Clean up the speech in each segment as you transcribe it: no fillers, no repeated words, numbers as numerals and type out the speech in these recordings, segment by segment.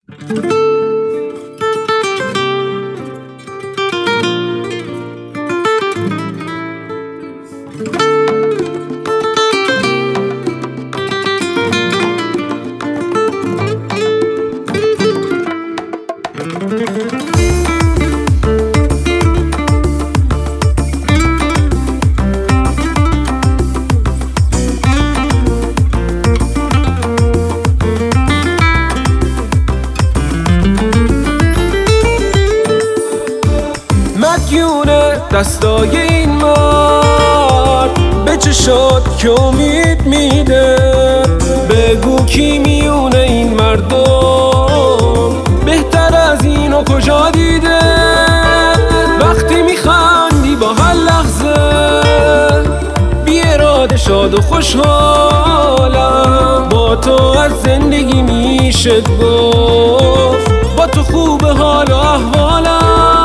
مدیونه دستای این مرد به چه شد که امید میده. بگو کی میونه این مردم بهتر از اینو کجا دیده. وقتی میخندی با هر لحظه بی اراده شاد و خوشحالم. با تو از زندگی میشه گفت با تو خوب حال و احوالم.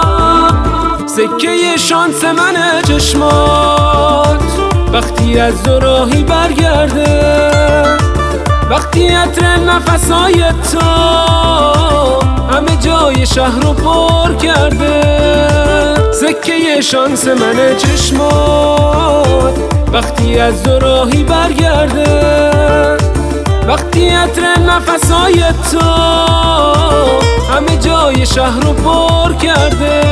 سکه شانس منه چشمات وقتی از دوراهی برگرده. وقتی عطر نفسای تو همه جای شهر رو پر کرده. سکه شانس منه چشمات وقتی از دوراهی برگرده. وقتی عطر نفسای تو همه جای شهر رو پر کرده.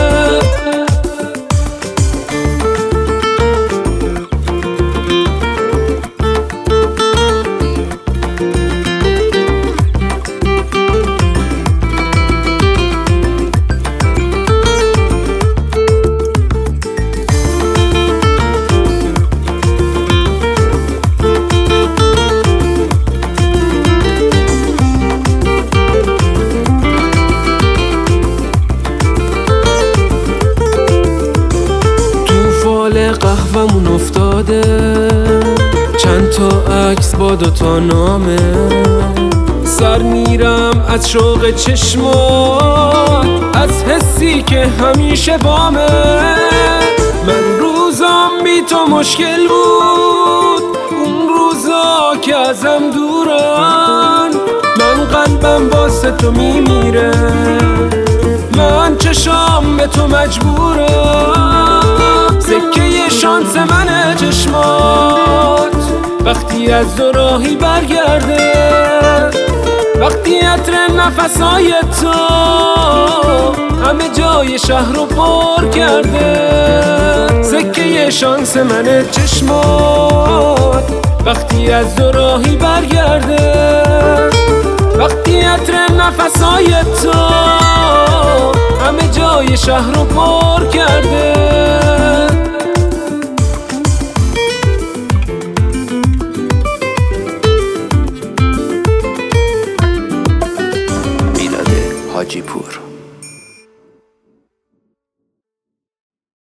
قهوه‌مون افتاده چند تا عکس با دوتا نامه. سر میرم از شوق چشمات از حسی که همیشه بامه. من روزام بی تو مشکل بود اون روزا که ازم دورن. من قلبم واسه تو میمیره من چشام به تو مجبورم. سکه شانس منه چشمات وقتی از دوراهی برگرده. وقتی عطر نفسای تو همه جای شهر رو پر کرده. سکه شانس منه چشمات وقتی از دوراهی برگرده. وقتی عطر نفسای تو همه جای شهر رو پر کرده. حاجی پور.